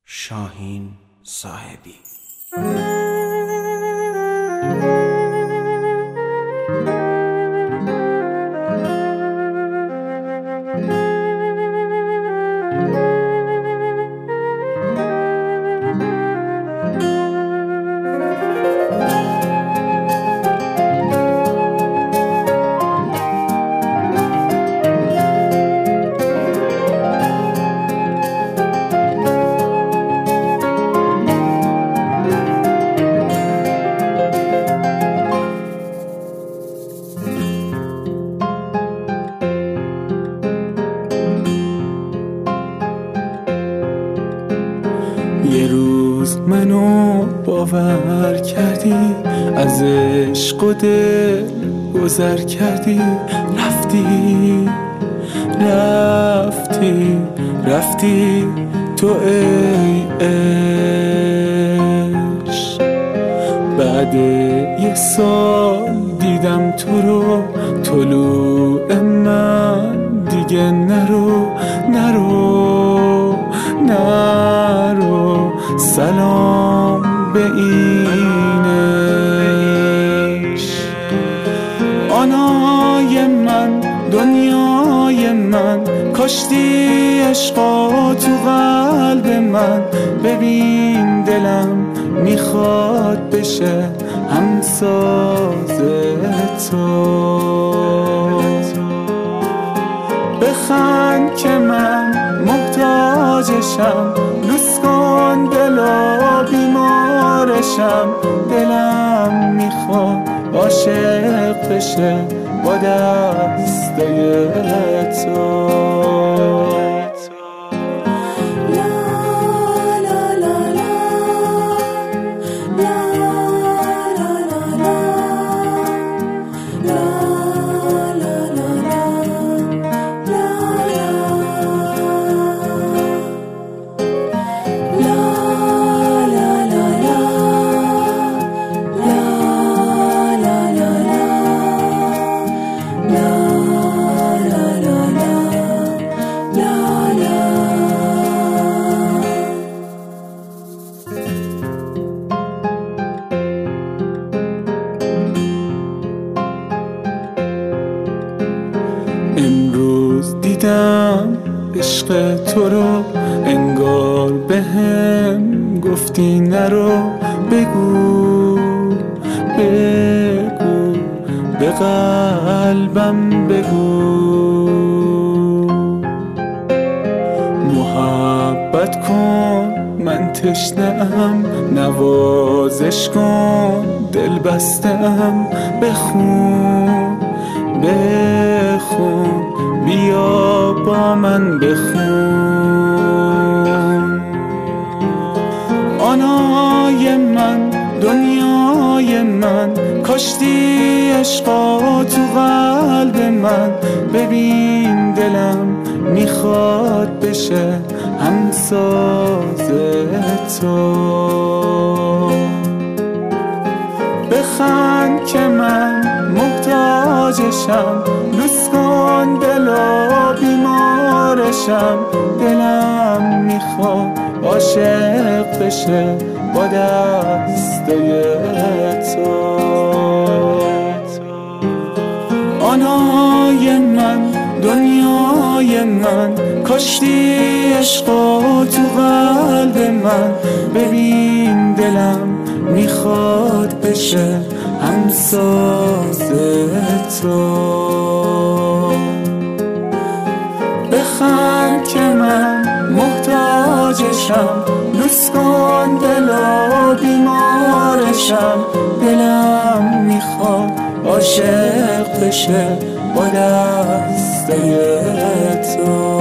شاهین صاحبی. یه روز منو باور کردی، از عشق و دل گذر کردی، رفتی تو ای عشق. بعد یه سال دیدم تو رو، طلوع من دیگه نرو سلام به این عشق. آنای من دنیای من، کاشتی عشقا تو قلب من. ببین دلم میخواد بشه همساز تو. بخند که من محتاجشم، لوس کن دلا بیمارشم. دلم میخواد عاشق بشه با دسته تو. امروز دیدم عشق تو رو، انگار بهم گفتی نرو. بگو به قلبم بگو، محبت کن من تشنه‌ام، نوازش کن دل بسته‌ام. بخون بیا با من بخون. آنای من دنیای من، کاشتی عشقا تو قلب من. ببین دلم میخواد بشه همساز تو. بخند که من محتاجشم، لوس کن دلا بیمارشم. دلم میخواد عاشق بشه با دسته تو. آنای من دنیای من، کاشتی عشقا تو قلب من. ببین دلم میخواد بشه همساز تو. بخند که من محتاجشم، لوس کن دلا بیمارشم. دلم میخواد عاشق بشه با دسته تو.